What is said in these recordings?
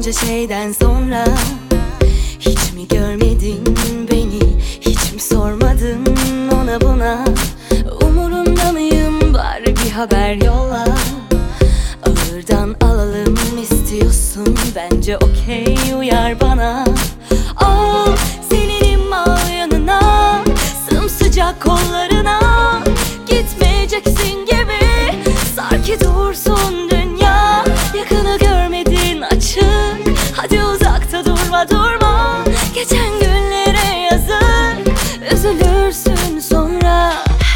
onca şeyden sonra hiç mi görmedin beni, hiç mi sormadın ona buna? Umurunda mıyım, bari bir haber yolla. Ağırdan alalım istiyorsun, bence okey, uyar bana. Al seninim, al yanına, sımsıcak kollarına. Gitmeyeceksin gibi, sar ki dursun dünya. Yakını görmedin açık, hadi uzakta durma durma. Geçen günlere yazık, üzülürsün sonra.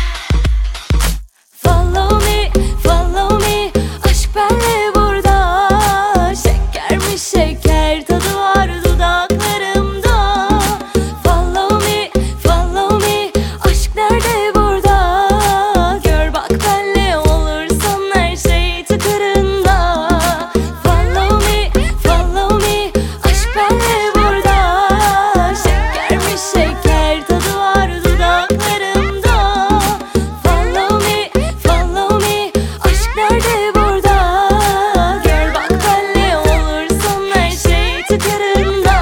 Follow me, follow me, aşk benle burada. Şeker mi şeker, tadı var dudaklarımda. Follow me, follow me, aşk nerede burada? Gör bak benle olursan her şey tıkırında. Follow me, follow me, aşk benle burada. Şeker mi şeker, tadı var dudaklarımda. Follow me, follow me, aşk nerede burada? Gör bak benle olursan her şey tıkırında.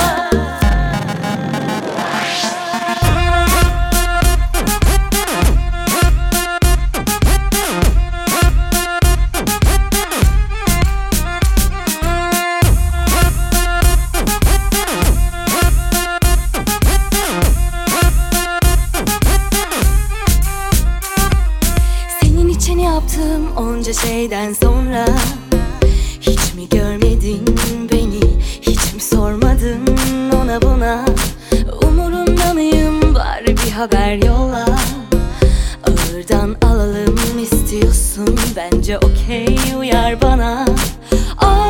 Senin için yaptığım onca şeyden sonra hiç mi görmedin beni, hiç mi sormadın ona buna? Umurunda mıyım, bari bir haber yolla. Ağırdan alalım istiyorsun, bence okey, uyar bana.